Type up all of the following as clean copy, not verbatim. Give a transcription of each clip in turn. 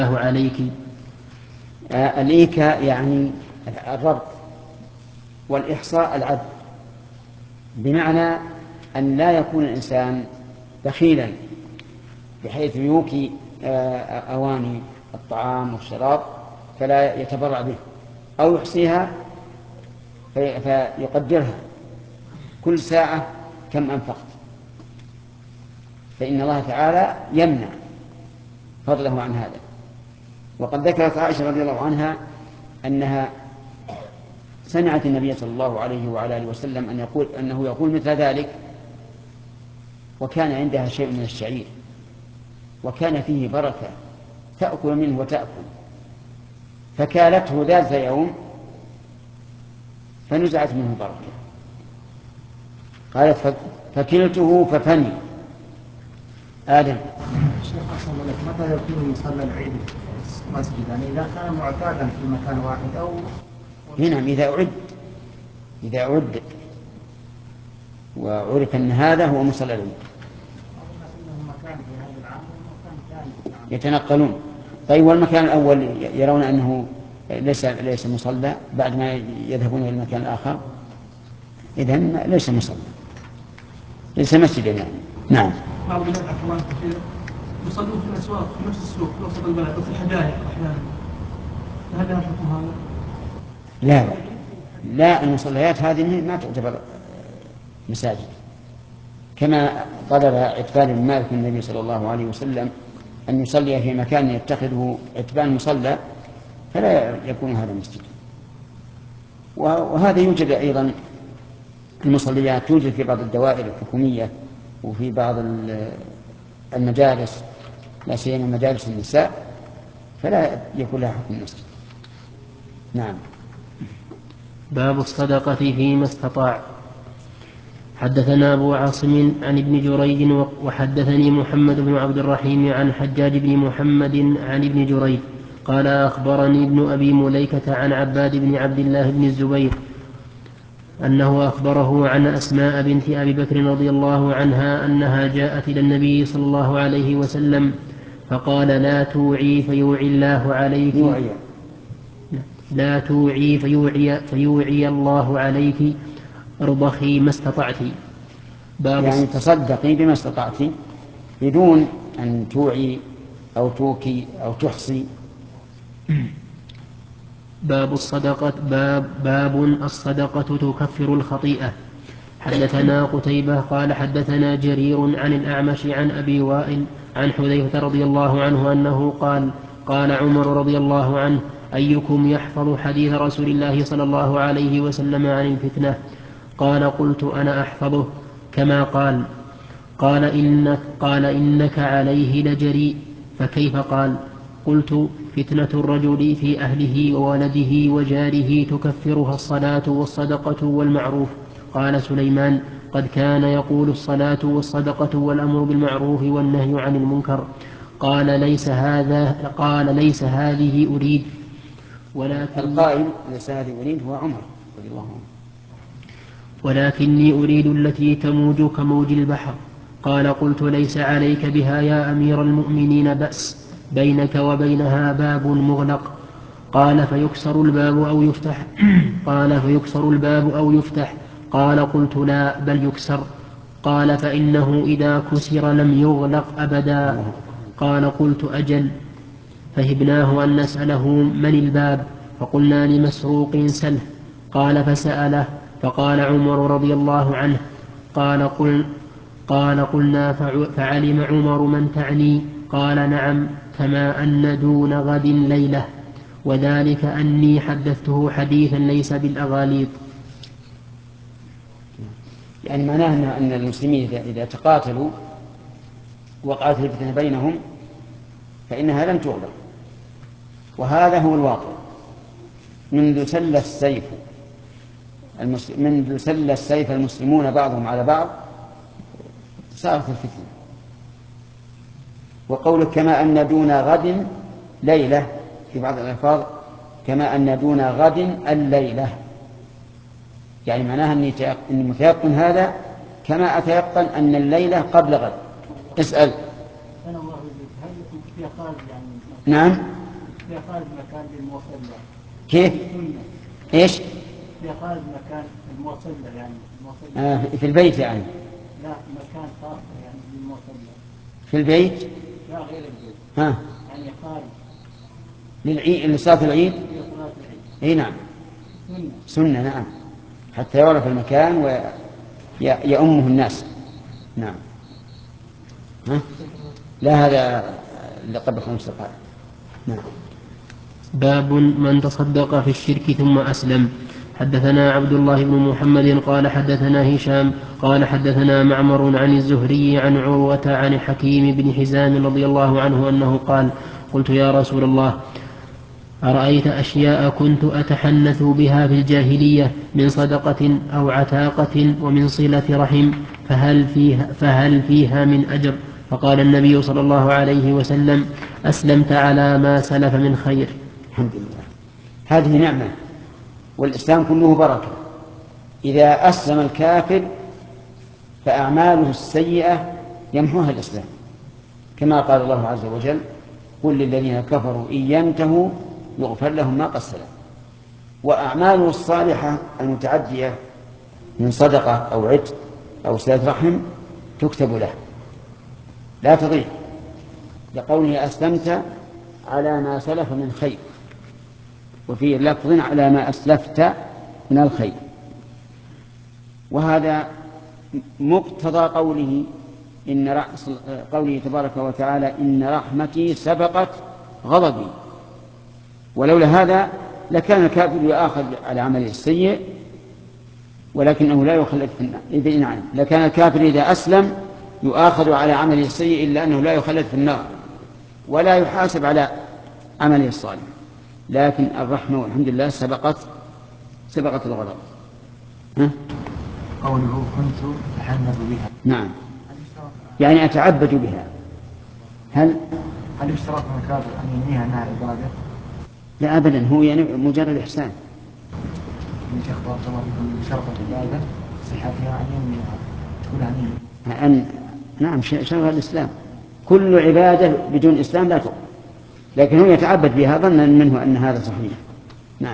الله عليك. الإيكاء يعني الربط، والإحصاء العد، بمعنى أن لا يكون الإنسان بخيلا بحيث يوكي أواني الطعام والشراب فلا يتبرع به، أو يحصيها فيقدرها كل ساعة كم أنفقت، فإن الله تعالى يمنع فضله عن هذا. وقد ذكرت عائشة رضي الله عنها أنها سمعت النبي صلى الله عليه وعلى آله وسلم أنه يقول مثل ذلك، وكان عندها شيء من الشعير وكان فيه بركة تأكل منه وتأكل، فكالته ذات يوم فنزعت منه البركة، قالت فكلته ففني. آدم. شيخ أحسن لك، متى يكون مصلى العيد مسجدا؟ إذا كان معتادا في مكان واحد أو هنا إذا أعد وعرف أن هذا هو مصلى العيد يتنقلون. طيب، والمكان الأول يرون أنه ليس مصلى بعد ما يذهبون إلى المكان الآخر، إذن ليس مصلى، ليس مسجدا يعني. نعم. بعض الناس عفوا الله كثير يصلون في الأسواق في نفس السوق في وسط البلد وفي الحدائق أحيانا، هل لها حكم هذا؟ لا، المصليات هذه ما تعتبر مساجد، كما طلب عتبان بن مالك من النبي صلى الله عليه وسلم أن يصلي في مكان يتخذه عتبان مصلى فلا يكون هذا مسجد. وهذا يوجد أيضا المصليات، توجد في بعض الدوائر الحكومية وفي بعض المجالس، لا سيما مجالس النساء، فلا يكون لها حكم المسجد. نعم. باب الصدقة فيما استطاع. حدثنا أبو عاصم عن ابن جريج وحدثني محمد بن عبد الرحيم عن حجاج بن محمد عن ابن جريج قال أخبرني ابن أبي مليكة عن عباد بن عبد الله بن الزبير أنه أخبره عن أسماء بنت أبي بكر رضي الله عنها أنها جاءت إلى النبي صلى الله عليه وسلم فقال لا توعي فيوعي الله عليك، لا توعي فيوعي الله عليك، ارضخي ما استطعت. يعني تصدقي بما استطعت بدون أن توعي أو توكي أو تحصي. باب الصدقة. باب الصدقة تكفر الخطيئة. حدثنا قتيبة قال حدثنا جرير عن الأعمش عن أبي وائل عن حذيفة رضي الله عنه أنه قال قال عمر رضي الله عنه أيكم يحفظ حديث رسول الله صلى الله عليه وسلم عن الفتنة؟ قال قلت أنا أحفظه كما قال. قال إنك عليه لجريء. فكيف؟ قال قلت فتنة الرجل في أهله وولده وجاره تكفرها الصلاة والصدقة والمعروف. قال سليمان قد كان يقول الصلاة والصدقة والأمر بالمعروف والنهي عن المنكر. قال ليس هذه أريد، القائل ليس هذه أريد هو عمر رضي الله عنه، ولكني أريد التي تموج كموج البحر. قال قلت ليس عليك بها يا أمير المؤمنين بأس، بينك وبينها باب مغلق. قال فيكسر الباب أو يفتح قال فيكسر الباب أو يفتح. قال قلت لا بل يكسر. قال فإنه إذا كسر لم يغلق أبدا. قال قلت أجل. فهبناه أن نسأله من الباب، فقلنا لمسروق سله. قال فسأله فقال عمر رضي الله عنه قال قلنا فعلم عمر من تعني؟ قال نعم، كما أن دون غد ليلة، وذلك أني حدثته حديثا ليس بالأغاليط. يعني معناه أن المسلمين إذا تقاتلوا وقعت الفتنة بينهم فإنها لم تغلق، وهذا هو الواقع. منذ سل السيف المسلمون بعضهم على بعض صارت الفتنة. وقولك كما أن دون غد ليلة في بعض الألفاظ كما أن دون غد الليلة، يعني معناها أني متيقن هذا كما أتيقن أن الليلة قبل غد. اسأل. أنا الله يجزيك، هل في قال يعني نعم. في خارج مكان للمصلى. كيف؟ ايش؟ في خارج مكان المصلى يعني المصلى. في البيت يعني. لا مكان خاص يعني للمصلى. في البيت؟ لا غير البيت. ها. يعني خارج. لصلاة العيد؟ لصلاة العيد. اي نعم. سنة. سنة نعم، حتى يعرف المكان ويأمه الناس. نعم. ها؟ لا هذا قبل 5 دقائق. نعم. باب من تصدق في الشرك ثم أسلم. حدثنا عبد الله بن محمد قال حدثنا هشام قال حدثنا معمر عن الزهري عن عروة عن حكيم بن حزام رضي الله عنه أنه قال قلت يا رسول الله أرأيت أشياء كنت أتحنث بها في الجاهلية من صدقة أو عتاقة ومن صلة رحم فهل فيها من أجر؟ فقال النبي صلى الله عليه وسلم أسلمت على ما سلف من خير. الحمد لله، هذه نعمة، والإسلام كله بركة. إذا أسلم الكافر فأعماله السيئة يمحوها الإسلام، كما قال الله عز وجل قل للذين كفروا إن ينتهوا يغفر لهم ما قد سلف. وأعماله الصالحة المتعدية من صدقة أو عتق أو صلة رحم تكتب له لا تضيع، لقوله أسلمت على ما سلف من خير، وفي لفظ على ما أسلفت من الخير. وهذا مقتضى قوله قوله تبارك وتعالى إن رحمتي سبقت غضبي. ولولا هذا لكان الكافر يؤاخذ على عمله السيء ولكنه لا يخلد في النار. نعم، لكان الكافر إذا أسلم يؤاخذ على عمله السيء إلا أنه لا يخلد في النار ولا يحاسب على عمله الصالح، لكن الرحمة والحمد لله سبقت الغضب. قوله كنت أتحنث بها. نعم، يعني أتعبد بها. هل يشترط من الكافر أن ينهيها أنها عبادة؟ لا أبدا، هو يعني مجرد إحسان. من شيخ بارك الله فيكم شرط العبادة صحتها نعم شرع الإسلام، كل عبادة بدون إسلام لا تقبل، لكن هو يتعبد بها ظنا منه أن هذا صحيح. نعم.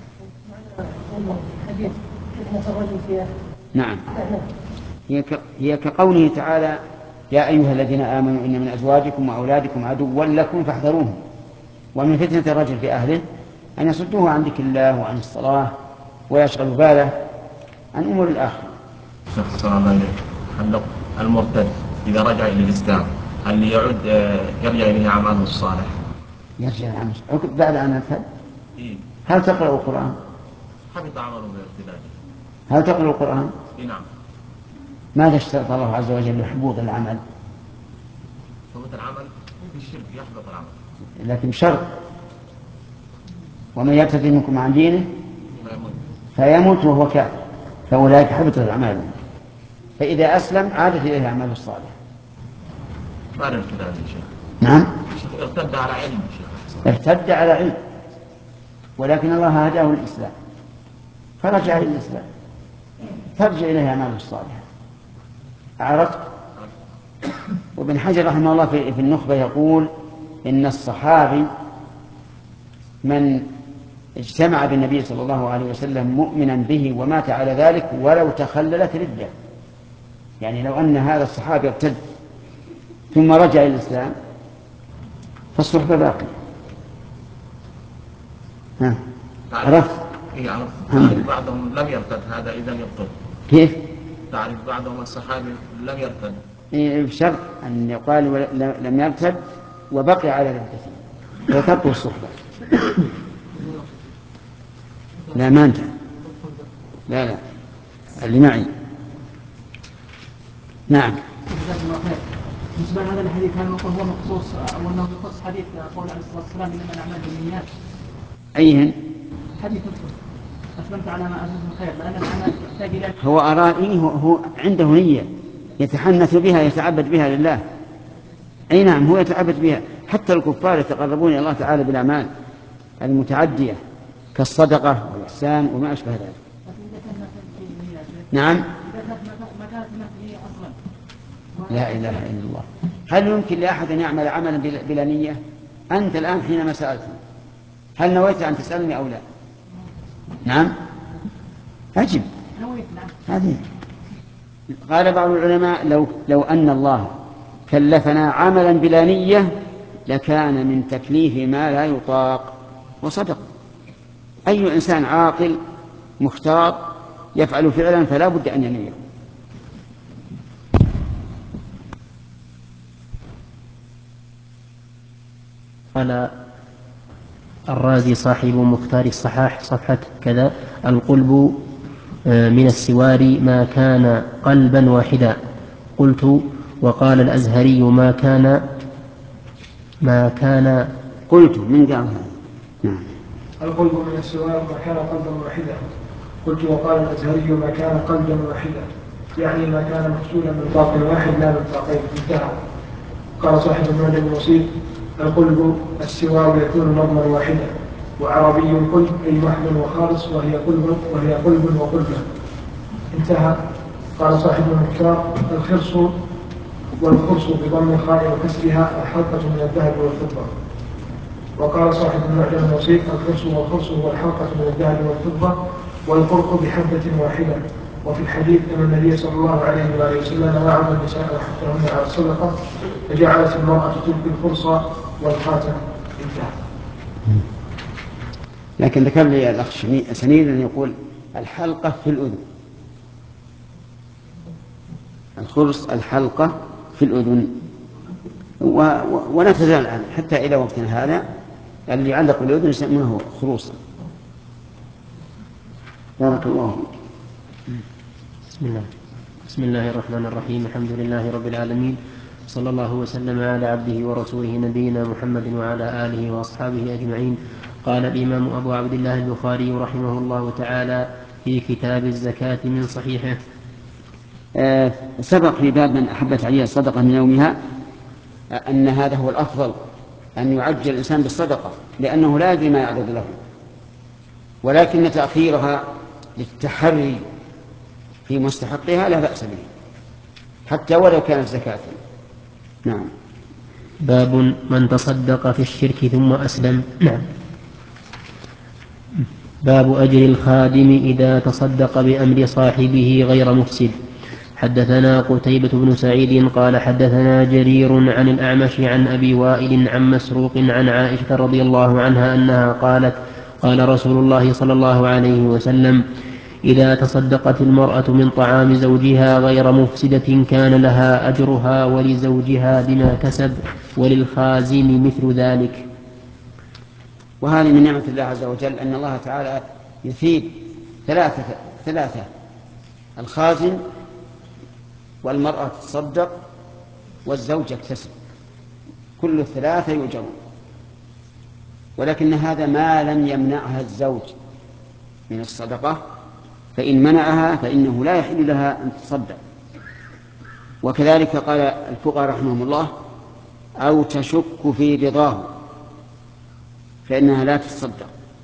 نعم، هي كقوله تعالى يا أيها الذين آمنوا إن من أزواجكم وأولادكم عدوا لكم فاحذروهم. ومن فتنة الرجل في أهله أن يصدوه عن ذكر الله وعن الصلاة ويشغل باله عن أمور الآخرة. شيخ صلى الله عليه وسلم المرتد إذا رجع إلى الإسلام هل يرجع إليه أعماله الصالح؟ يرجع العمل بعد أن يرتد؟ هل تقرأ القرآن؟ حبط عمله بارتداده. هل تقرأ القرآن؟ نعم. ماذا اشترط الله عز وجل لحبوط العمل؟ حبوط العمل في الشرك يحبط العمل، لكن شرط ومن يرتد منكم عن دينه فيموت وهو كافر فأولئك حبطت أعمالهم. فإذا أسلم عادت إليه أعماله الصالحة. ما ارتد هذا الشيخ. نعم، ارتد على علم شيخ. ارتد على علم، ولكن الله هداه للإسلام فرجع إلى الإسلام ترجع إليه أعماله الصالحة. عرفت؟ وابن حجر رحمه الله في النخبة يقول إن الصحابي من اجتمع بالنبي صلى الله عليه وسلم مؤمنا به ومات على ذلك ولو تخللت ردة، يعني لو أن هذا الصحابي ارتد ثم رجع إلى الإسلام فالصحبة باقية. عرفت؟ إيه عرفت. تعرف بعضهم لم يرتد، هذا إذا يبطل. كيف؟ تعرف بعضهم الصحابي لم يرتد. بشرط أن يقال لم يرتد وبقي على ردته فتبطل الصحبة. لا ما انتهى، لا اللي معي. نعم. بالنسبة لهذا الحديث هل هو مخصوص أو أنه يخص حديث قول عليه الصلاة والسلام إنما الأعمال بالنيات؟ أيهن؟ حديث أسلمت على ما أسلمت من خير، لأن الأعمال تحتاج إلى هو أرائي، هو عنده نية يتحنث بها يتعبد بها لله. أي نعم، هو يتعبد بها. حتى الكفار يتقربون إلى الله تعالى بالأعمال المتعدية كالصدقة والإحسان وما أشبه ذلك. نعم. لا إله إلا الله. هل يمكن لأحد أن يعمل عملا بلا نية؟ أنت الآن حينما سألتني هل نويت أن تسألني أو لا؟ نعم، أجب. هذه قال بعض العلماء لو أن الله كلفنا عملا بلا نية لكان من تكليف ما لا يطاق، وصدق. أي إنسان عاقل مختار يفعل فعلا فلا بد أن ينويه. قال الرازي صاحب مختار الصحاح صفحة كذا: القلب من السوار ما كان قلبا واحدا. قلت: وقال الأزهري ما كان قلت من قال هذا؟ نعم. القلب من السوار ما كان قلبا واحدا. قلت: وقال الأزهري ما كان قلبا واحدا، يعني ما كان مفصولا من طاق واحد لا من طاقين. انتهى. قال صاحب المعجم الوسيط: القلب السوار يكون مضمر واحدا، وعربي قلب أي محض وخالص، وهي قلب وقلبا. انتهى. قال صاحب المختار: الخرص والخرص بضم الخاء وكسرها الحلقة من الذهب والفضة. وقال صاحب المعجم الوسيط: الخرص والخرص هو الحلقة من الذهب والفضة، والقرء بحبة واحدة. وفي الحديث أن النبي صلى الله عليه وآله وسلم وعظ النساء وحثهن على الصدقة، فجعلت المرأة تلقي الخرص والخاتم. انتهى. لكن ذكر لي الأخ سنيد أن يقول الحلقة في الأذن، الخرص الحلقة في الأذن، ولا تزال الآن حتى إلى وقتنا هذا اللي يعلق بالأذن يسمونه خروصا. بارك الله فيك. بسم الله الرحمن الرحيم. الحمد لله رب العالمين، صلى الله وسلم على عبده ورسوله نبينا محمد وعلى آله وأصحابه أجمعين. قال الإمام أبو عبد الله البخاري رحمه الله تعالى في كتاب الزكاة من صحيحه: سبق في باب من أحبت عليه الصدقة من يومها أن هذا هو الأفضل، أن يعجل الإنسان بالصدقة لأنه لا يدري ما يعرض له، ولكن تأخيرها للتحري في مستحقها لا بأس به حتى ولو كانت زكاة. نعم. باب من تصدق في الشرك ثم أسلم. نعم. باب أجر الخادم إذا تصدق بأمر صاحبه غير مفسد. حدثنا قتيبة بن سعيد قال حدثنا جرير عن الأعمش عن أبي وائل عن مسروق عن عائشة رضي الله عنها أنها قالت: قال رسول الله صلى الله عليه وسلم: إذا تصدقت المرأة من طعام زوجها غير مفسدة كان لها أجرها ولزوجها بما كسب وللخازن مثل ذلك. وهذه من نعمة الله عز وجل أن الله تعالى يثيب ثلاثة: الخازن، والمرأة تصدق، والزوج يكتسب، كل الثلاثة يؤجرون. ولكن هذا ما لم يمنعها الزوج من الصدقة، فإن منعها فإنه لا يحل لها أن تصدق. وكذلك قال الفقهاء رحمهم الله: أو تشك في رضاه فإنها لا تصدق.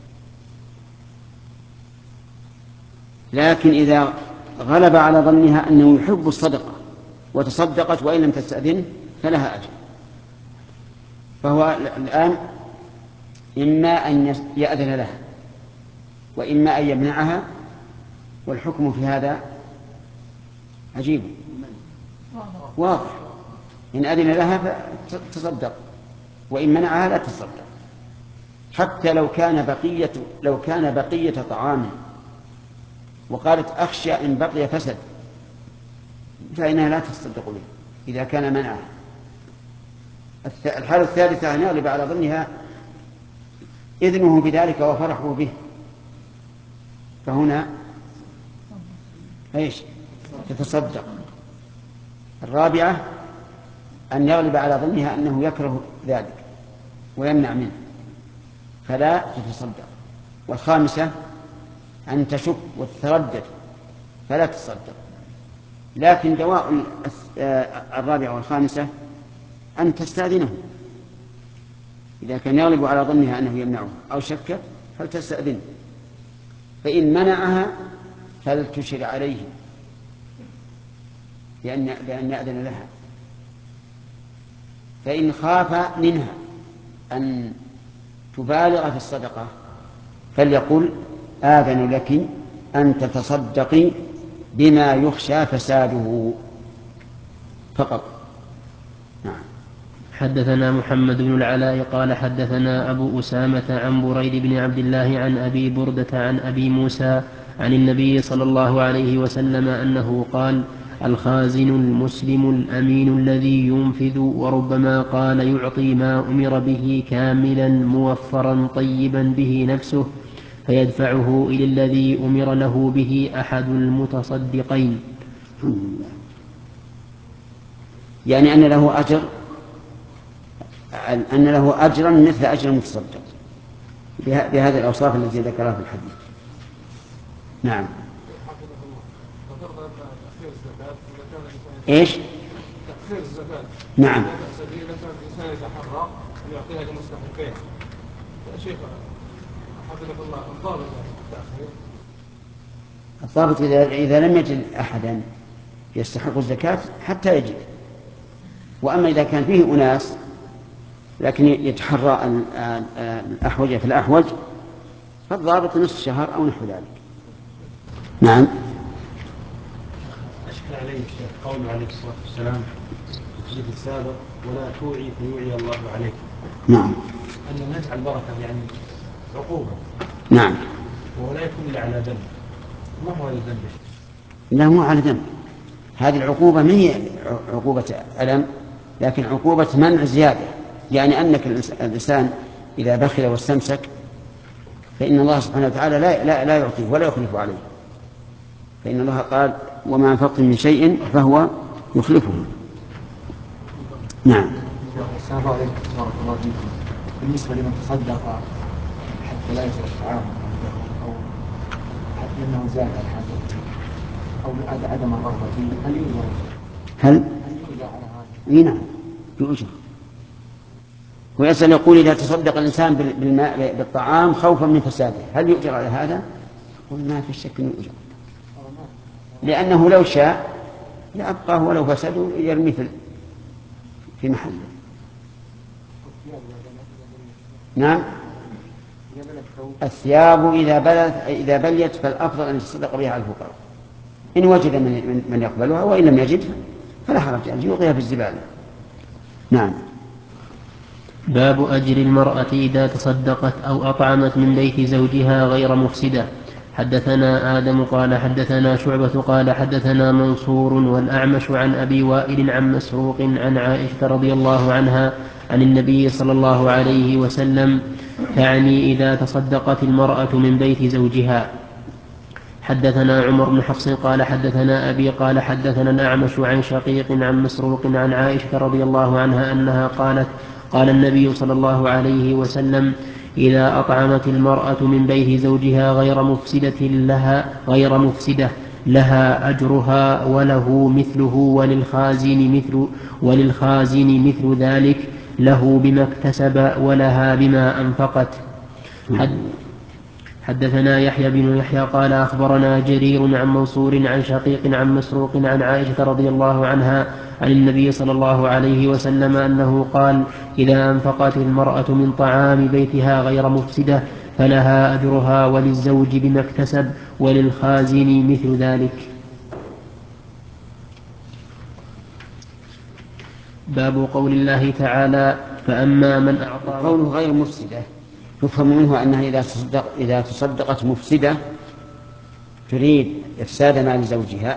لكن إذا غلب على ظنها أنه يحب الصدقة وتصدقت وإن لم تستأذنه فلها أجر. فهو الآن إما أن يأذن لها وإما أن يمنعها، والحكم في هذا عجيب واضح: إن أذن لها فتصدق، وإن منعها لا تصدق. حتى لو كان بقية طعام وقالت أخشى إن بقي فسد فإنها لا تصدق به إذا كان منعها. الحالة الثالثة أن يغلب على ظنها إذنه بذلك وفرحه به، فهنا تتصدق. الرابعة أن يغلب على ظنها أنه يكره ذلك ويمنع منه فلا تتصدق. والخامسة أن تشك وتتردد فلا تصدق. لكن دواء الرابعة والخامسة أن تستأذنه إذا كان يغلب على ظنها أنه يمنعه أو شكت فلتستأذنه، فإن منعها فلتشر عليه لأن يأذن لها. فإن خاف منها أن تبالغ في الصدقة فليقل آذن لك أن تتصدقي بما يخشى فساده فقط. نعم. حدثنا محمد بن العلاء قال حدثنا أبو أسامة عن بريد بن عبد الله عن أبي بردة عن أبي موسى عن النبي صلى الله عليه وسلم أنه قال: الخازن المسلم الأمين الذي ينفذ، وربما قال يعطي ما أمر به كاملا موفرا طيبا به نفسه فيدفعه إلى الذي أمر له به أحد المتصدقين. يعني أن له أجرا مثل أجر المتصدق بهذه الأوصاف التي ذكرها في الحديث. نعم. إيش؟ تأخير الزكاة. نعم. لا بأس به إذا كان الإنسان يتحرى أن يعطيها لمستحقين. يا شيخ حفظك الله، الضابط التأخير؟ الضابط إذا لم يجد أحدا يستحق الزكاة حتى يجد. وأما إذا كان فيه أناس لكن يتحرى الأحوج في الأحوج فالضابط نصف شهر أو نحو ذلك. نعم. أشكل عليه الشيخ قوله عليه الصلاة والسلام في الحديث السابق: ولا توعي فيوعي الله عليك. نعم. أن نجعل البركة يعني عقوبة. نعم. ولا يكون إلا على ذنب. ما هو الذنب؟ لا، مو على ذنب. هذه العقوبة ما هي عقوبة ألم، لكن عقوبة منع زيادة. يعني أنك الإنسان إذا بخل واستمسك فإن الله سبحانه وتعالى لا يعطيه ولا يخلف عليه، فإن الله قال: وما أنفقتم من شيء فهو يخلفه. نعم. السلام عليكم ورحمة الله وبركاته. بالنسبة لمن تصدق حتى لا يسرق طعامه أو حتى أنه زاد عن حاجته أو عدم الرغبة فيه، هل يوجد على هذا؟ نعم، يؤجر. ويسأل يقول: إذا تصدق الإنسان بالطعام خوفا من فساده هل يؤجر على هذا؟ يقول: ما في شك أنه يؤجر، لأنه لو شاء لأبقاه ولو فسده يرمي في محله. نعم. الثياب إذا بليت فالأفضل أن يتصدق بها على الفقراء إن وجد من يقبلها، وإن لم يجد فلا حرج أن يلقيها في الزبالة. نعم. باب أجر المرأة إذا تصدقت أو أطعمت من بيت زوجها غير مفسدة. حدثنا آدم قال حدثنا شعبة قال حدثنا منصور والأعمش عن أبي وائل عن مسروق عن عائشة رضي الله عنها عن النبي صلى الله عليه وسلم، تعني إذا تصدقت المرأة من بيت زوجها. حدثنا عمر بن حفص قال حدثنا أبي قال حدثنا الأعمش عن شقيق عن مسروق عن عائشة رضي الله عنها أنها قالت: قال النبي صلى الله عليه وسلم: إذا أطعمت المرأة من بيت زوجها غير مفسدة لها أجرها وله مثله وللخازن مثل ذلك، له بما اكتسب ولها بما أنفقت. حدثنا يحيى بن يحيى قال أخبرنا جرير عن منصور عن شقيق عن مسروق عن عائشة رضي الله عنها عن النبي صلى الله عليه وسلم أنه قال: إذا أنفقت المرأة من طعام بيتها غير مفسدة فلها أجرها وللزوج بما اكتسب وللخازن مثل ذلك. باب قول الله تعالى: فأما من أعطى. قوله غير مفسدة يفهم منه أنها إذا تصدقت مفسدة تريد إفساد مال زوجها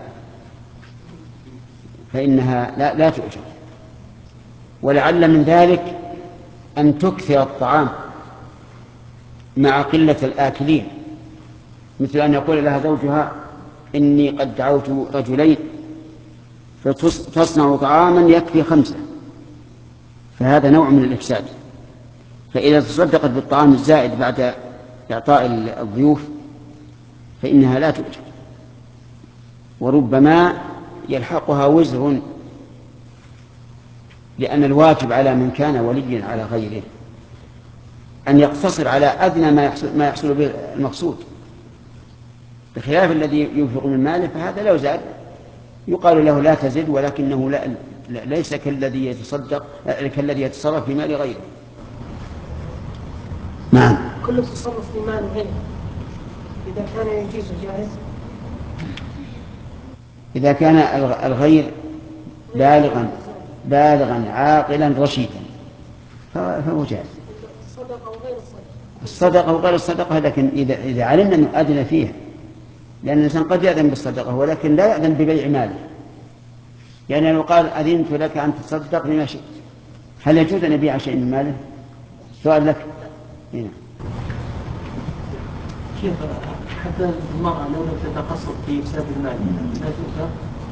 فإنها لا تؤجر، ولعل من ذلك أن تكثر الطعام مع قلة الآكلين، مثل أن يقول لها زوجها: إني قد دعوت رجلين، فتصنع طعاما يكفي 5، فهذا نوع من الإفساد. فإذا تصدقت بالطعام الزائد بعد إعطاء الضيوف فإنها لا تؤجر، وربما يلحقها وزر، لأن الواجب على من كان وليا على غيره أن يقتصر على أدنى ما يحصل به المقصود، بخلاف الذي ينفق من ماله فهذا لو زاد يقال له لا تزد، ولكنه ليس كالذي يتصرف في مال غيره. نعم. كل تصرف في مال غيره إذا كان يجوز جائز؟ إذا كان الغير بالغا عاقلا رشيدا فهو جائز. الصدقة وغير الصدقة وغير الصدقة، لكن إذا علمنا أنه أذن فيها، لأن الإنسان قد يأذن بالصدقة ولكن لا يأذن ببيع ماله. يعني لو قال أذنت لك أن تتصدق بما شئت، هل يجوز أن يبيع شيء من ماله؟ سؤال لك. هنا. شيخ، حتى المرأة لو لم تتقصد في إفساد المال لا تؤثر؟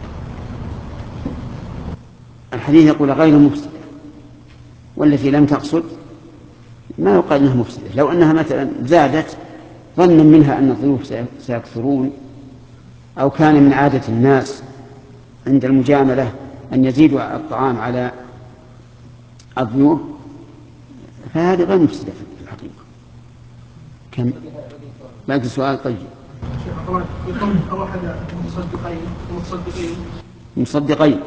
الحديث يقول غير مفسدة، والتي لم تقصد ما يقال أنها مفسدة. لو أنها مثلا زادت ظنا منها أن الضيوف سيكثرون، أو كان من عادة الناس عند المجاملة أن يزيدوا الطعام على الضيوف، فهذه غير مفسدة في الحقيقة. كم باقي سؤال؟ طيب. يقول أو أحد مصدقين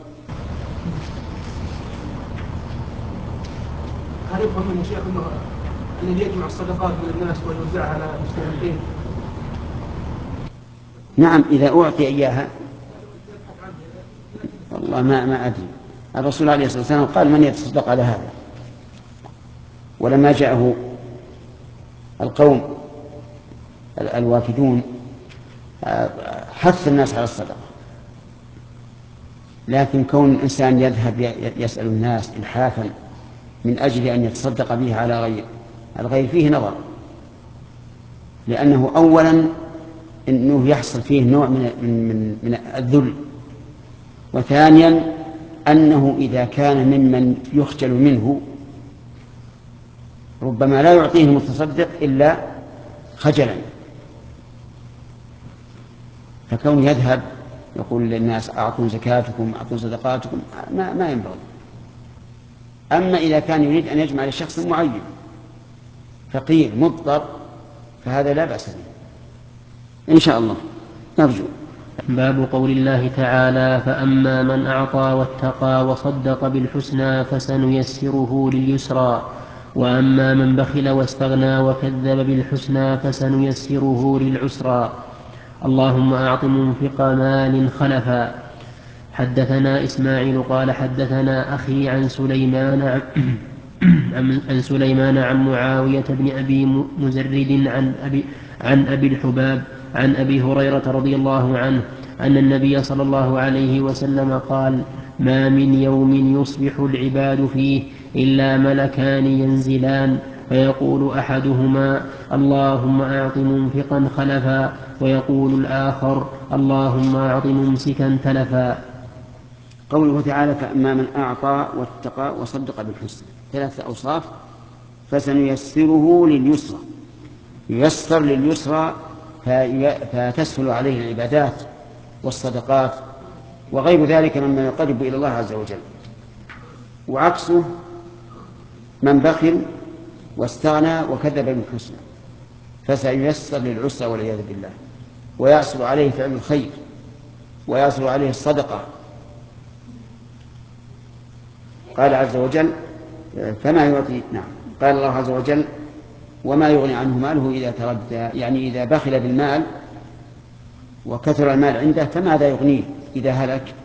هل يفهم من الشيخ أنه الذي يجمع الصدقات من الناس ويوزعها على المستحقين؟ نعم، إذا أعطي إياها. والله ما أدري. الرسول عليه الصلاة والسلام قال من يتصدق على هذا، ولما جاءه القوم الوافدون حث الناس على الصدقة، لكن كون الإنسان يذهب يسأل الناس إلحافا من أجل أن يتصدق به على الغير فيه نظر، لأنه أولا أنه يحصل فيه نوع من الذل، وثانيا أنه إذا كان ممن يخجل منه ربما لا يعطيه المتصدق إلا خجلا، فكون يذهب يقول للناس أعطوا زكاتكم أعطوا صدقاتكم ما ينبغي. أما إذا كان يريد أن يجمع لشخص معين فقير مضطر فهذا لا بأس به إن شاء الله نرجو. باب قول الله تعالى: فأما من أعطى واتقى وصدق بالحسنى فسنيسره لليسرى وأما من بخل واستغنى وكذب بالحسنى فسنيسره للعسرى. اللهم أعط منفق مال خلفا. حدثنا إسماعيل قال حدثنا أخي عن سليمان عن معاوية بن أبي مزرد عن أبي الحباب عن أبي هريرة رضي الله عنه أن النبي صلى الله عليه وسلم قال: ما من يوم يصبح العباد فيه إلا ملكان ينزلان فيقول أحدهما: اللهم أعط منفقا خلفا، ويقول الآخر: اللهم أعط ممسكا تلفا. قوله تعالى: فأما من أعطى واتقى وصدق بالحسنى، 3 أوصاف. فسنيسره لليسرى، ييسر لليسرى فتسهل عليه العبادات والصدقات وغير ذلك مما يقرب إلى الله عز وجل. وعكسه من بخل واستغنى وكذب بالحسنى فسييسر للعسرى والعياذ بالله، ويعسر عليه فعل الخير ويعسر عليه الصدقة. قال عز وجل: فما يعطي. نعم، قال الله عز وجل: وما يغني عنه ماله إذا تردى، يعني إذا بخل بالمال وكثر المال عنده فماذا يغنيه إذا هلك.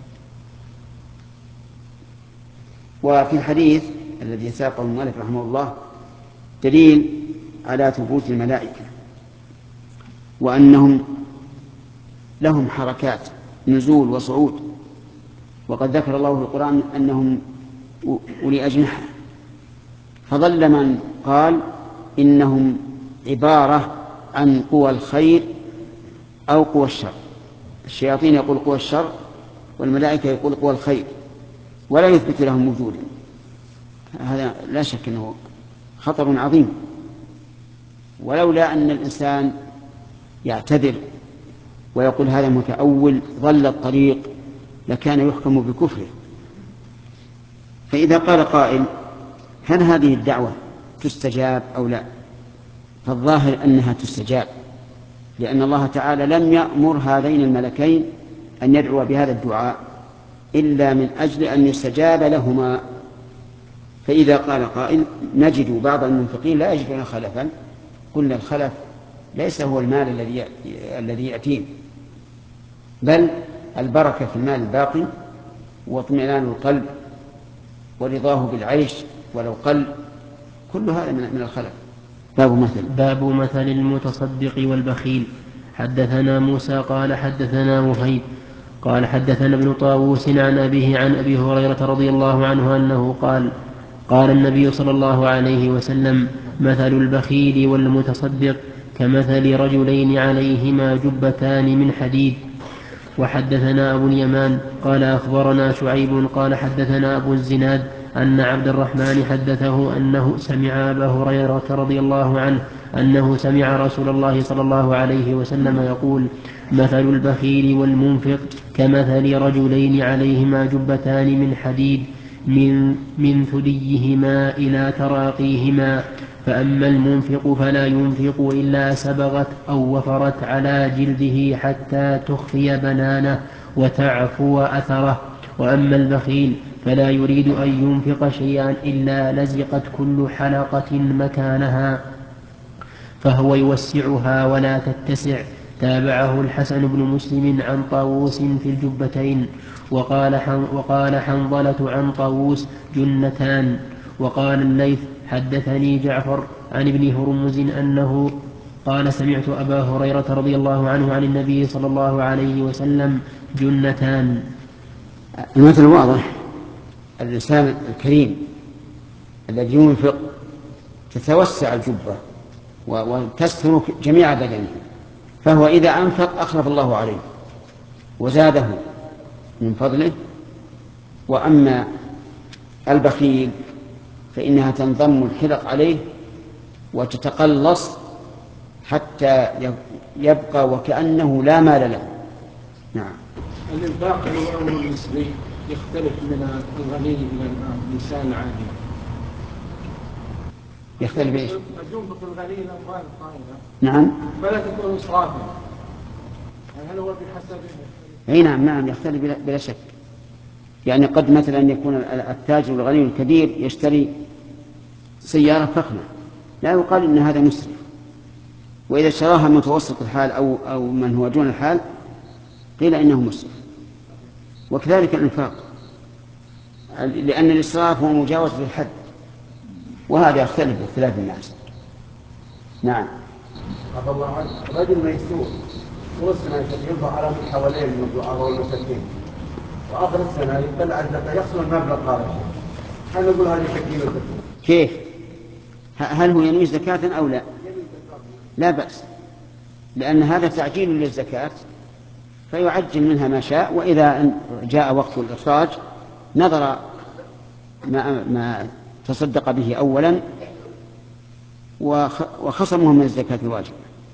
وفي الحديث الذي ساقه المؤلف رحمه الله دليل على ثبوت الملائكة وأنهم لهم حركات نزول وصعود، وقد ذكر الله في القرآن أنهم أولي أجنحة، فضل من قال إنهم عبارة عن قوى الخير أو قوى الشر. الشياطين يقول قوى الشر والملائكة يقول قوى الخير، ولا يثبت لهم وجودا. هذا لا شك أنه خطر عظيم، ولولا أن الإنسان يعتذر ويقول هذا متأول ضل الطريق لكان يحكم بكفره. فإذا قال قائل: هل هذه الدعوة تستجاب أو لا؟ فالظاهر أنها تستجاب، لأن الله تعالى لم يأمر هذين الملكين أن يدعوا بهذا الدعاء إلا من أجل أن يستجاب لهما، فإذا قال قائل نجد بعض المنفقين لا يجدون خلفا، قلنا الخلف ليس هو المال الذي يأتيه، بل البركة في المال الباقي واطمئنان القلب ورضاه بالعيش ولو قل، كل هذا من الخلف. باب مثل المتصدق والبخيل. حدثنا موسى قال حدثنا وهيب قال حدثنا ابن طاووس عن أبيه عن أبي هريرة رضي الله عنه أنه قال قال النبي صلى الله عليه وسلم مثل البخيل والمتصدق كمثل رجلين عليهما جبتان من حديد. وحدثنا أبو اليمان قال أخبرنا شعيب قال حدثنا أبو الزناد أن عبد الرحمن حدثه أنه سمع أبا هريرة رضي الله عنه أنه سمع رسول الله صلى الله عليه وسلم يقول مثل البخيل والمنفق كمثل رجلين عليهما جبتان من حديد من ثديهما إلى تراقيهما، فأما المنفق فلا ينفق إلا سبغت أو وفرت على جلده حتى تخفي بنانه وتعفو أثره، وأما البخيل فلا يريد أن ينفق شيئا إلا لزقت كل حلقة مكانها فهو يوسعها ولا تتسع. تابعه الحسن بن مسلم عن طاووس في الجبتين. وقال حنظلة عن طاووس جنتان. وقال الليث حدثني جعفر عن ابن هرمز أنه قال سمعت أبا هريرة رضي الله عنه عن النبي صلى الله عليه وسلم جنتان. المثل واضح، الإنسان الكريم الذي ينفق تتوسع الجبة وتستر جميع بدنه، فهو إذا أنفق أخلف الله عليه وزاده من فضله. وأما البخيل فإنها تنضم الحلق عليه وتتقلص حتى يبقى وكأنه لا مال له. نعم. الإنفاق الأمر النسبي يختلف من الغني إلى الإنسان العادي. يختلف ايش؟ ينفق الغني الأموال الطائلة. نعم. فلا تكون إسرافا. هل هو بحسب؟ اي نعم يختلف بلا شك. يعني قد مثلا يكون التاجر الغني الكبير يشتري سيارة فخمة، لا يقال إن هذا مسرف، وإذا اشتراها متوسط الحال أو من هو دون الحال قيل إنه مسرف. وكذلك الإنفاق، لأن الإسراف هو مجاوزة الحد، وهذا يختلف باختلاف الناس. نعم. عفى الله عنك، رجل ميسور طول السنة ينفق على من حواليه من الضعفاء والمساكين، وآخر السنة يطلع الزكاة يخسر المبلغ هذا، هل نقول هذه تكفير الزكاة؟ كيف؟ هل هو ينوي زكاة أو لا؟ لا بأس، لأن هذا تعجيل للزكاة فيعجل منها ما شاء، وإذا جاء وقت الإخراج نظر ما تصدق به أولا وخصمه من الزكاة الواجبة.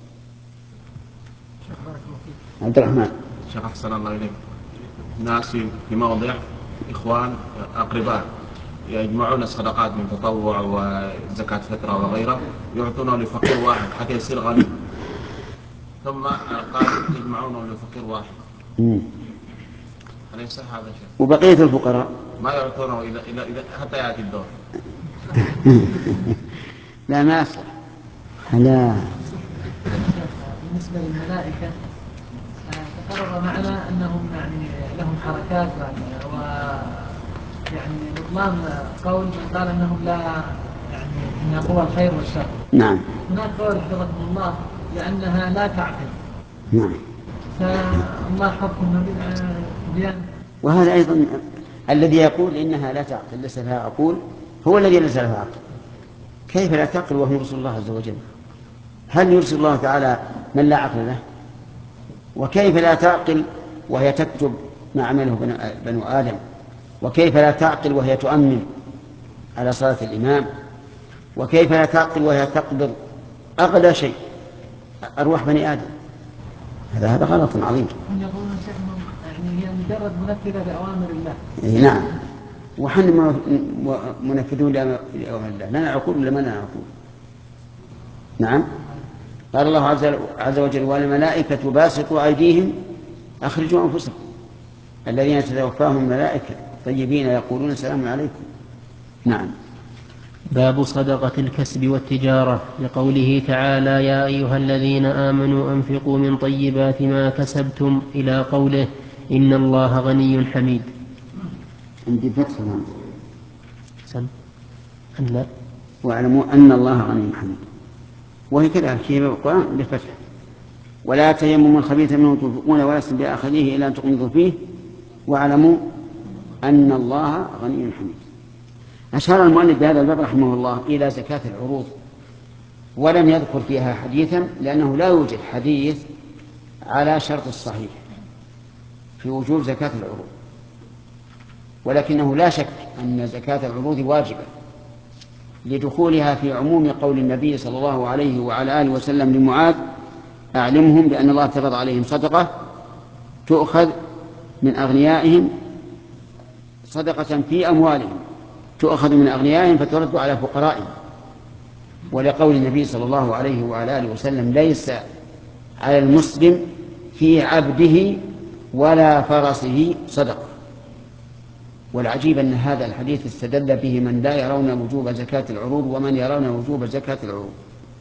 عبد الرحمن. شيخ أحسن الله إليك، ناس في موضع إخوان أقرباء يجمعون الصدقات من تطوع وزكاة فطرة وغيره يعطونه لفقير واحد حتى يصير غني، ثم قال يجمعونه لفقير واحد. أليس هذا شيء؟ وبقية الفقراء ما يعطونه إذا حتى يأتي الدور. لا ما أصلح. لا. بالنسبة للملائكة تقرر معنا أنهم يعني لهم حركات يعني بطلان قول من قال أنهم لا يعني إنها قوى الخير والشر. نعم. هناك قول حفظكم الله لأنها لا تعقل. نعم. فالله حفظهم بيان. وهذا أيضا الذي يقول إنها لا تعقل ليس لها عقول هو الذي ليس لها عقل. كيف لا تعقل وهو يرسل الله عز وجل؟ هل يرسل الله تعالى من لا عقل له؟ وكيف لا تعقل وهي تكتب ما عمله بنو آدم؟ وكيف لا تعقل وهي تؤمن على صلاة الإمام؟ وكيف لا تعقل وهي تقبض أغلى شيء أرواح بني آدم؟ هذا غلط عظيم. هم يقولون يعني هي مجرد منفذة لأوامر الله. نعم، ونحن منفذون لأوامر الله، لنا عقول ولا ما لنا عقول؟ نعم. قال الله عز وجل والملائكة باسطوا أيديهم أخرجوا أنفسكم الذين تتوفاهم الملائكة طيبين يقولون سلام عليكم. نعم. باب صدقة الكسب والتجارة، لقوله تعالى: يا أيها الذين آمنوا أنفقوا من طيبات ما كسبتم، إلى قوله: إن الله غني حميد. عندي فتح الهمزة. سم أن واعلموا أن الله غني حميد، وهي كذلك في القرآن بالفتح. ولا تيمموا الخبيث منه تنفقون ولستم بآخذيه إلا أن تغمضوا فيه واعلموا أن الله غني حميد. أشار المؤلف بهذا الباب رحمه الله إلى زكاة العروض، ولم يذكر فيها حديثا لأنه لا يوجد حديث على شرط الصحيح في وجوب زكاة العروض، ولكنه لا شك أن زكاة العروض واجبة لدخولها في عموم قول النبي صلى الله عليه وعلى آله وسلم لمعاذ: أعلمهم بأن الله افترض عليهم صدقة تؤخذ من أغنيائهم، صدقة في أموالهم تؤخذ من أغنيائهم فترد على فقرائهم. ولقول النبي صلى الله عليه وعلى آله وسلم: ليس على المسلم في عبده ولا فرسه صدقة. والعجيب أن هذا الحديث استدل به من لا يرون وجوب زكاة العروض ومن يرون وجوب زكاة العروض.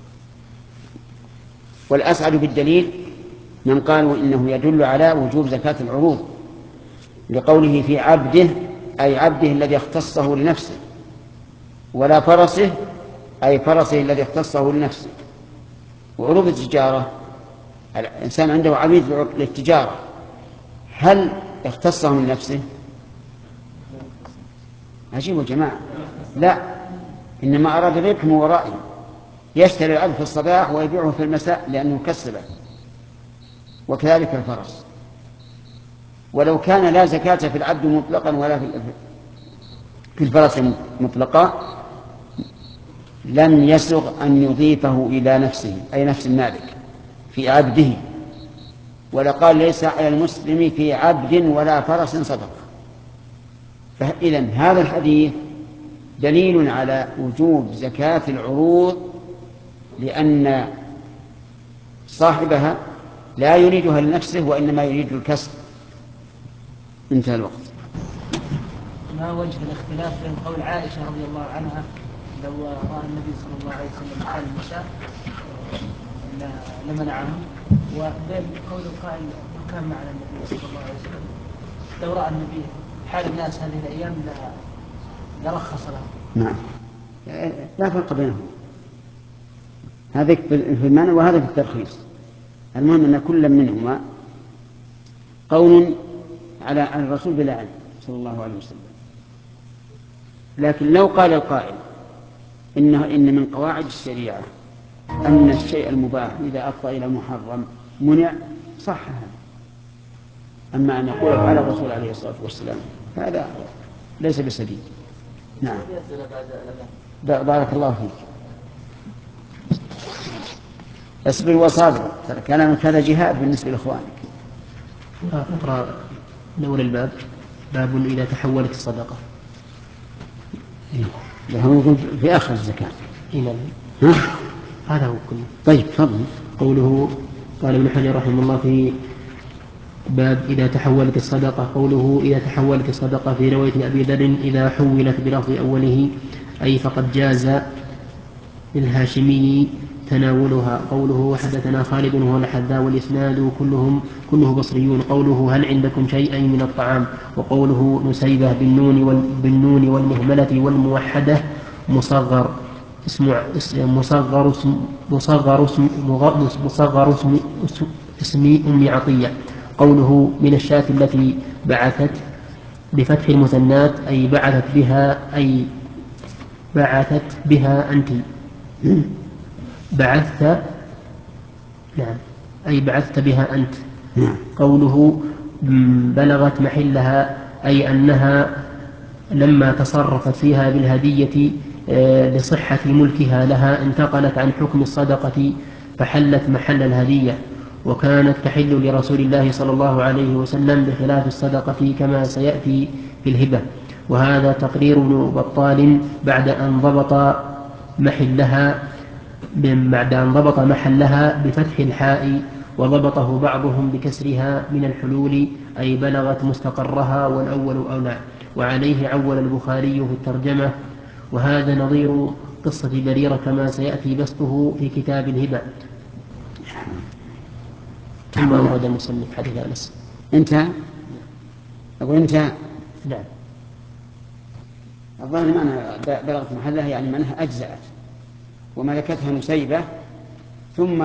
والأسعد بالدليل من قالوا إنه يدل على وجوب زكاة العروض لقوله في عبده، أي عبده الذي اختصه لنفسه، ولا فرسه أي فرسه الذي اختصه لنفسه. وعروض التجارة الإنسان عنده عبيد للتجارة، هل اختصهم لنفسه؟ عجيب يا جماعة، لا، إنما أراد الربح من ورائه، يشتري العبد في الصباح ويبيعه في المساء لأنه كسبه، وكذلك الفرس. ولو كان لا زكاة في العبد مطلقا ولا في الفرس مطلقا لم يسغ أن يضيفه إلى نفسه، أي نفس المالك في عبده، ولقال: ليس على المسلم في عبد ولا فرس صدقة. فإذن هذا الحديث دليل على وجوب زكاة العروض، لأن صاحبها لا يريدها لنفسه وإنما يريد الكسب. انتهى الوقت. ما وجه الاختلاف بين قول عائشة رضي الله عنها لو رأى النبي صلى الله عليه وسلم حال النساء لمنعهم، وبين قول القائل: لو كان معنا النبي صلى الله عليه وسلم لو رأى النبي حال الناس هذه الأيام لرخص لهم؟ نعم، لا فرق بينهم، هذا في المعنى وهذا في الترخيص. المهم أن كل منهما قول على الرسول بلا علم صلى الله عليه وسلم. لكن لو قال القائل إن من قواعد الشريعة أن الشيء المباح إذا أفضى إلى محرم منع، صح هذا. أما أن يقول على الرسول عليه الصلاة والسلام هذا ليس بسديد. نعم، بارك الله فيك. اصبر وصابر، ترى كلامك هذا جهاد بالنسبة لإخوانك. اقرأ نور الباب: باب إذا تحولت الصدقة. هو يقول في آخر الزكاة. هذا هو كله. طيب تفضل. قوله قال ابن حجر رحمه الله في باب إذا تحولت الصدقة، قوله إذا تحولت الصدقة في رواية أبي ذر إذا حولت بلفظ أوله، أي فقد جاز للهاشمي تناولها. قوله حدثنا خالد وهو الحذاء والإسناد كله بصريون. قوله هل عندكم شيء من الطعام، وقوله نسيبة بالنون والمهملة والموحدة مصغر اسم أم عطية. قوله من الشاة التي بعثت بفتح المثنات أي بعثت بها أنت، بعثت بها أنت. قوله بلغت محلها أي أنها لما تصرفت فيها بالهدية لصحة ملكها لها انتقلت عن حكم الصدقة فحلت محل الهدية، وكانت تحل لرسول الله صلى الله عليه وسلم بخلاف الصدقة كما سيأتي في الهبة. وهذا تقرير ابن بطال بعد أن ضبط محلها بفتح الحاء، وضبطه بعضهم بكسرها من الحلول أي بلغت مستقرها، والأول أولى. وعليه عول البخاري في الترجمة. وهذا نظير قصة بريرة كما سيأتي بسطه في كتاب الهبة. ثم أورد المصنف حديث أنس. انتهى. أقول انتهى. نعم. الظاهر معنى بلغت محلها يعني معناها أجزأت وملكتها نسيبة ثم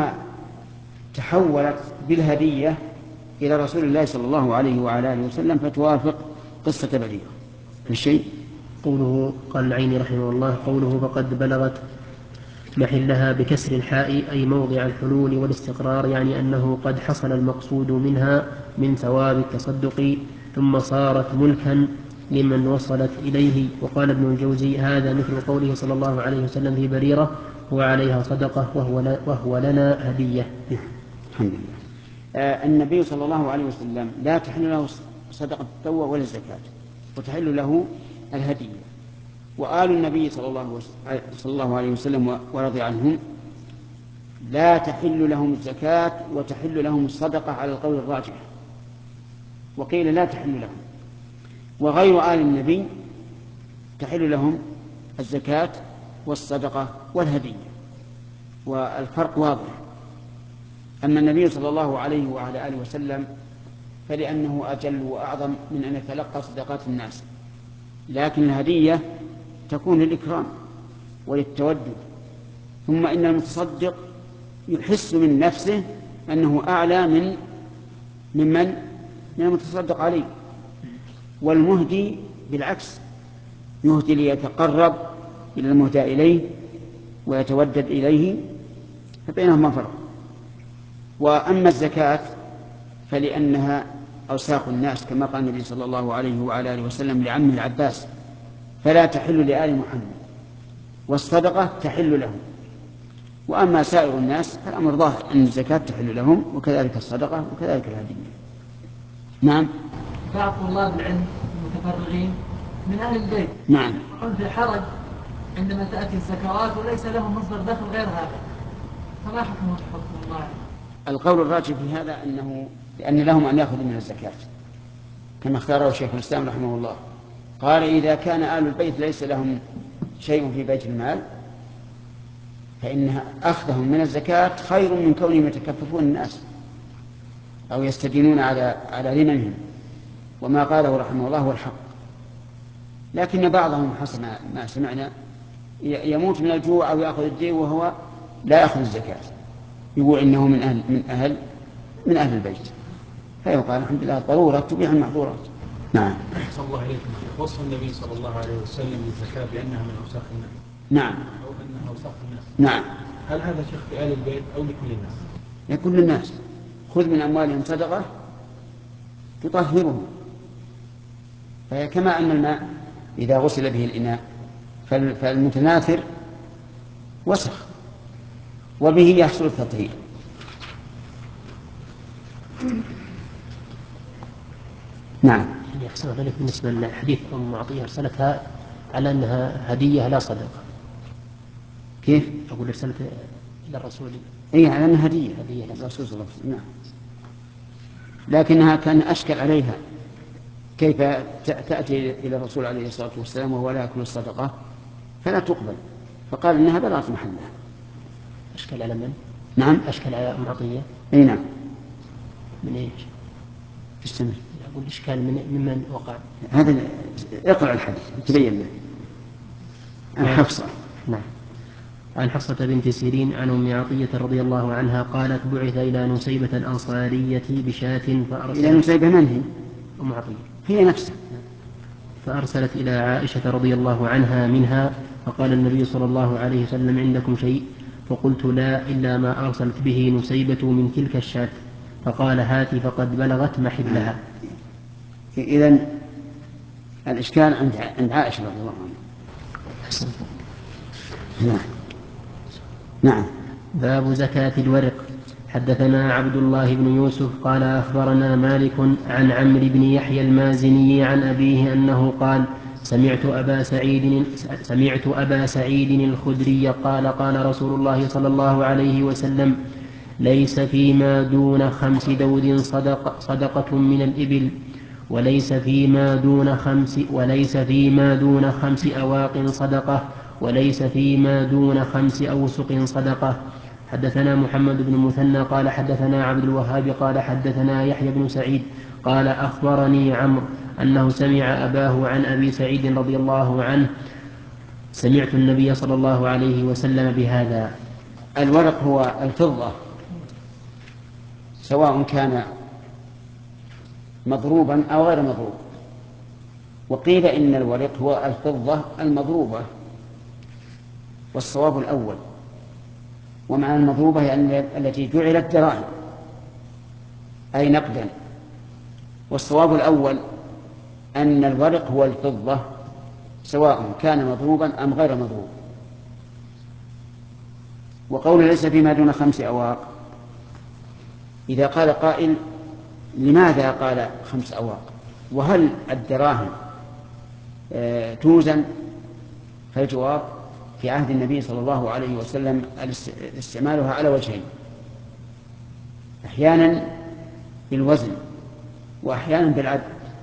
تحولت بالهدية إلى رسول الله صلى الله عليه وعلى آله وسلم فتوافق قصة بريرة. الشيء قوله قال العيني رحمه الله قوله فقد بلغت محلها بكسر الحاء أي موضع الحلول والاستقرار، يعني أنه قد حصل المقصود منها من ثواب التصدق ثم صارت ملكا لمن وصلت إليه. وقال ابن الجوزي هذا مثل قوله صلى الله عليه وسلم في بريرة وعليها صدقة وهو لنا هدية. الحمد لله. النبي صلى الله عليه وسلم لا تحل له صدقة التطوع ولا الزكاة وتحل له الهدية. وآل النبي صلى الله عليه وسلم ورضي عنهم لا تحل لهم الزكاة وتحل لهم الصدقة على القول الراجح، وقيل لا تحل لهم. وغير آل النبي تحل لهم الزكاة والصدقة والهدية، والفرق واضح. أما النبي صلى الله عليه وعلى آله وسلم فلأنه أجل وأعظم من أن يتلقى صدقات الناس، لكن الهدية تكون للإكرام وللتودد. ثم إن المتصدق يحس من نفسه أنه أعلى من المتصدق عليه، والمهدي بالعكس يهدي ليتقرب إلى المهدى إليه ويتودد إليه، فبينهما فرق. وأما الزكاة فلأنها أوساخ الناس كما قال النبي صلى الله عليه وعلى آله وسلم لعمه العباس فلا تحل لآل محمد، والصدقة تحل لهم. وأما سائر الناس فالأمر ظاهر أن الزكاة تحل لهم وكذلك الصدقة وكذلك الهدية. نعم. بعض طلاب العلم المتفرغين من أهل البيت نعم هم في حرج عندما تأتي الزكوات وليس لهم مصدر دخل غير هذا، فما حكم الله؟ القول الراجح في هذا أنه لأن لهم أن يأخذوا من الزكاة كما اختاره شيخ الإسلام رحمه الله. قال إذا كان آل البيت ليس لهم شيء في بيت المال فإن أخذهم من الزكاة خير من كونهم يتكففون الناس أو يستدينون على ذممهم، وما قاله رحمه الله هو الحق. لكن بعضهم حسب ما سمعنا يموت من الجوع أو يأخذ الدين وهو لا يأخذ الزكاة، يقول إنه من أهل البيت، فيقال الحمد لله الضرورة تبيح المحظورات. نعم. أحسن الله عليكم. وصف النبي صلى الله عليه وسلم للزكاة بأنها من أوساخ الناس. نعم. أو أنها أوساخ الناس. نعم. هل هذا شيخ في آل البيت أو لكل الناس؟ لكل الناس. خذ من أموالهم صدقة تطهرهم، فهي كما أن الماء إذا غسل به الإناء فالمتناثر وسخ وبه يحصل التطهير. نعم. يحسن ذلك بالنسبة للحديث أم عطية أرسلتها على أنها هدية لا صدقة. كيف؟ أقول أرسلت إلى الرسول. إيه على أنها هدية الرسول صلى الله عليه وسلم. نعم. لكنها كان أشكل عليها كيف تأتي إلى الرسول عليه الصلاة والسلام وهو لا يأكل الصدقة فلا تقبل، فقال إنها بلغت محلها. أشكل على من؟ نعم. أشكل على أم عطية. أي نعم. من إيش؟ استمر. أقول إشكال ممن وقع. هذا اقرأ الحديث تبين له. عن حفصة. نعم. عن حفصة بنت سيرين عن أم عطية رضي الله عنها قالت بعث إلى نسيبة الأنصارية بشاة فأرسلت. إلى نسيبة من هي؟ أم عطية. هي نفسها. فأرسلت إلى عائشة رضي الله عنها منها، فقال النبي صلى الله عليه وسلم عندكم شيء؟ فقلت لا إلا ما أرسلت به نسيبة من تلك الشاة. فقال هاتي فقد بلغت محلها. إذن الإشكال عند عائشة رضي الله عنها. نعم. نعم. باب زكاة الورق. حدثنا عبد الله بن يوسف قال أخبرنا مالك عن عمرو بن يحيى المازني عن أبيه أنه قال سمعت أبا سعيد الخدري قال قال رسول الله صلى الله عليه وسلم ليس فيما دون 5 دود صدقة من الإبل وليس فيما دون 5 أواق صدقة وليس فيما دون 5 أوسق صدقة. حدثنا محمد بن المثنى قال حدثنا عبد الوهاب قال حدثنا يحيى بن سعيد قال أخبرني عمرو أنه سمع أباه عن أبي سعيد رضي الله عنه: سمعت النبي صلى الله عليه وسلم بهذا. الورق هو الفضة، سواء كان مضروبا أو غير مضروب. وقيل إن الورق هو الفضة المضروبة، والصواب الأول. ومعنى المضروبة هي التي جعلت دراهم أي نقدا، والصواب الأول أن الورق هو الفضة سواء كان مضروبا أم غير مضروب. وقول ليس فيما دون 5 أواق، إذا قال قائل لماذا قال 5 أواق وهل الدراهم توزن؟ فالجواب: في عهد النبي صلى الله عليه وسلم استعمالها على وجهين: أحيانا بالوزن وأحيانا بالعد.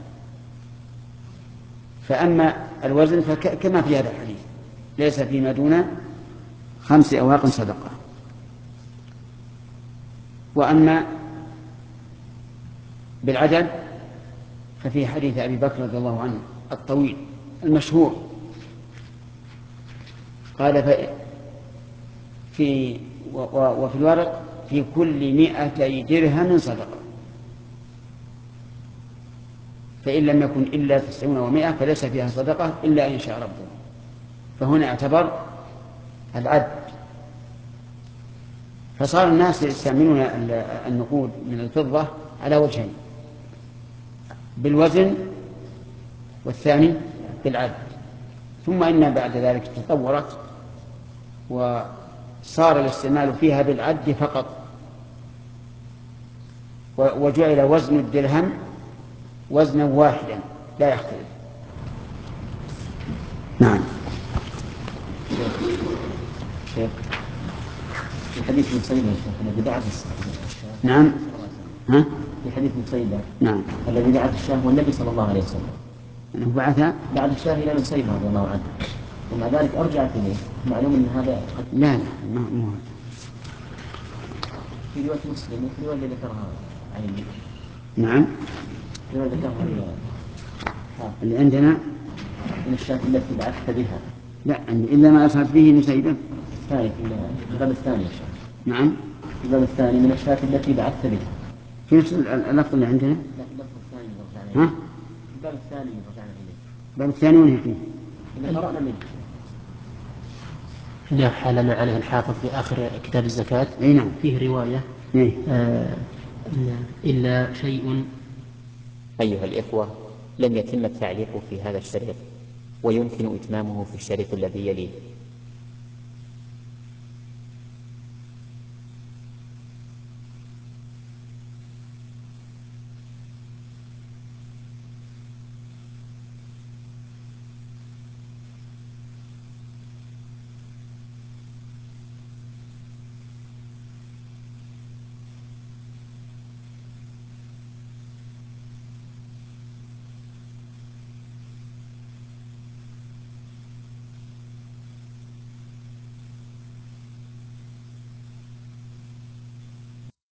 فأما الوزن فكما في هذا الحديث: ليس فيما دون 5 أواق صدقة. وأما بالعدد ففي حديث أبي بكر رضي الله عنه الطويل المشهور قال وفي الورق: في كل 200 درهم صدقة، فإن لم يكن إلا 90 و100 فليس فيها صدقة إلا إن شاء ربه. فهنا اعتبر العد. فصار الناس يستعملون النقود من الفضة على وجهين: بالوزن والثاني بالعد. ثم إنها بعد ذلك تطورت وصار الاستعمال فيها بالعد فقط، وجعل وزن الدرهم وزنا واحدا لا يختلف. نعم. شيخ في حديث مصيبة الذي بعث نعم. ها؟ في حديث مصيبة نعم. الذي بعث الشاه هو النبي صلى الله عليه وسلم، أنه بعث الشاه إلى مصيبة رضي الله عنه، ومع ذلك أرجعت إليه. معلوم أن هذا لا ما في رواية مسلم وفي رواية اللي ذكرها عيني. نعم. رواية ذكرها اللي عندنا من الشاة التي بعثت بها. لا إلا ما أصابت به مصيبة. الثاني في الباب الثاني. نعم. الباب الثاني: من الشاة التي بعثت بها. في نفس اللفظ اللي عندنا. لا، في اللفظ الثاني اللي رجعنا إليه. الباب الثاني اللي رجعنا إليه. الباب الثاني وين فيه؟ اللي قرأنا منه. لا حالنا عليه الحافظ في آخر كتاب الزكاة. أي نعم. فيه رواية إلا شيء. أيها الإخوة، لم يتم التعليق في هذا الشريط، ويمكن إتمامه في الشريط الذي يليه.